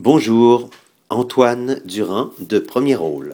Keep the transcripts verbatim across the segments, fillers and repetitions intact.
Bonjour, Antoine Durand de Premier Rôle.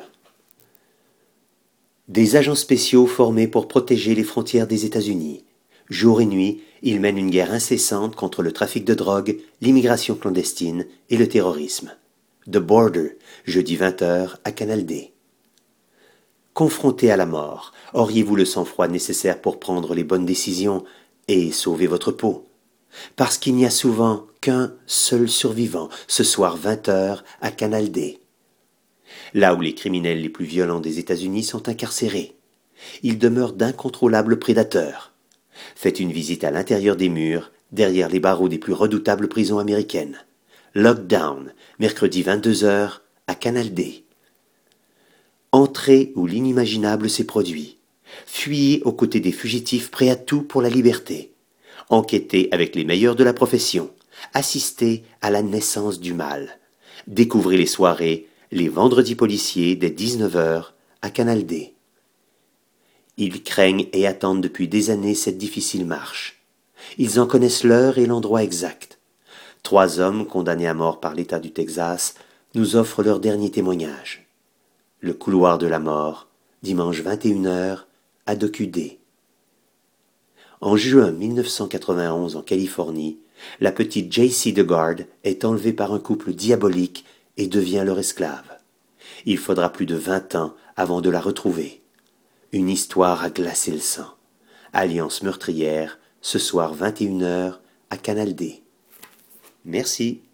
Des agents spéciaux formés pour protéger les frontières des États-Unis. Jour et nuit, ils mènent une guerre incessante contre le trafic de drogue, l'immigration clandestine et le terrorisme. The Border, jeudi vingt heures à Canal D. Confronté à la mort, auriez-vous le sang-froid nécessaire pour prendre les bonnes décisions et sauver votre peau ? Parce qu'il n'y a souvent qu'un seul survivant, ce soir vingt heures à Canal D. Là où les criminels les plus violents des États-Unis sont incarcérés. Ils demeurent d'incontrôlables prédateurs. Faites une visite à l'intérieur des murs, derrière les barreaux des plus redoutables prisons américaines. Lockdown, mercredi vingt-deux heures à Canal D. Entrez où l'inimaginable s'est produit. Fuyez aux côtés des fugitifs prêts à tout pour la liberté. Enquêtez avec les meilleurs de la profession. Assistez à la naissance du mal. Découvrez les soirées, les vendredis policiers dès dix-neuf heures à Canal D. Ils craignent et attendent depuis des années cette difficile marche. Ils en connaissent l'heure et l'endroit exact. Trois hommes condamnés à mort par l'État du Texas nous offrent leur dernier témoignage. Le couloir de la mort, dimanche vingt et une heures à Docu D. En juin mille neuf cent quatre-vingt-onze en Californie, la petite J C DeGuard est enlevée par un couple diabolique et devient leur esclave. Il faudra plus de vingt ans avant de la retrouver. Une histoire à glacer le sang. Alliance meurtrière, ce soir vingt et une heures à Canal D. Merci.